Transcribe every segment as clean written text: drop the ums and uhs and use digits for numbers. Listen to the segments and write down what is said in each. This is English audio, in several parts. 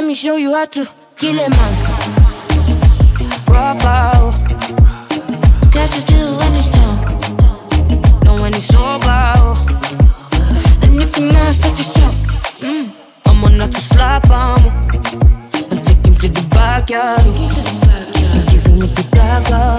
let me show you how to kill a man. Rock out. Catch you too when it's down. Know when it's sober. And if you must, let you show. I'm on not to slap him. And take him to the backyard. And give him with the dagger.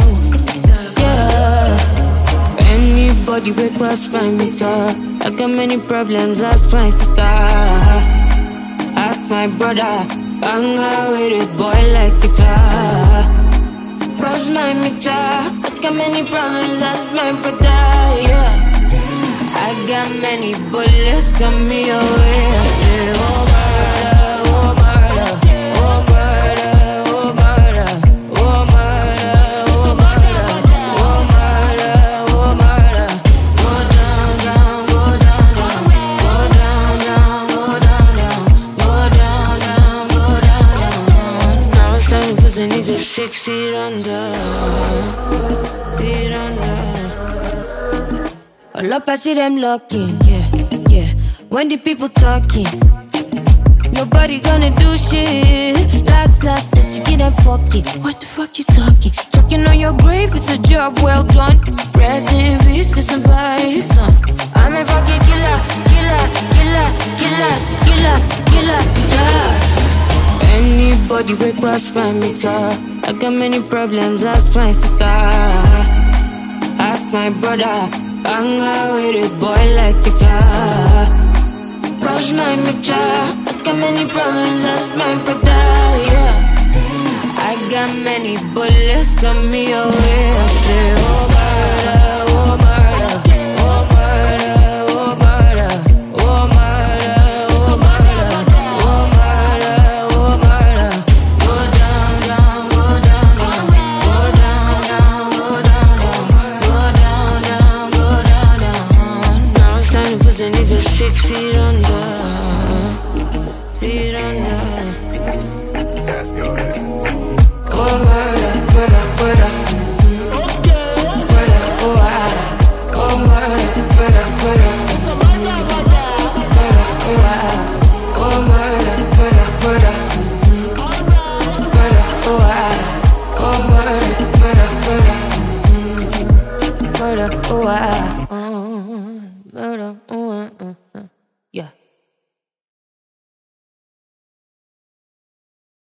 Yeah. Anybody wake cross my meter. I got many problems, ask my sister. Ask my brother. Hang out with a boy like guitar. Cross my meter. I got many problems, ask my brother. Yeah. I got many bullets, got me away. I say, oh murder, oh murder, oh murder, oh murder, oh murder, oh murder, oh murder, oh murder. Go down, down, go down, down, go down, down, go down, down, go down, down, go down, down. Now it's time to put the nigga 6 feet under, feet under. All up, I see them looking, yeah, yeah. When the people talking, nobody gonna do shit. Last, that you get that fucking. What the fuck you talking? Talking on your grave, it's a job well done. Rest in peace to somebody's son. I'm a fucking killer, killer, killer, killer, killer, killer, yeah. Anybody wake cross my meter. I got many problems, ask my sister. Ask my brother. Hang out with a boy like guitar. Brush my meter. I got many problems, that's my brother, yeah. I got many bullets, got me away. I say, oh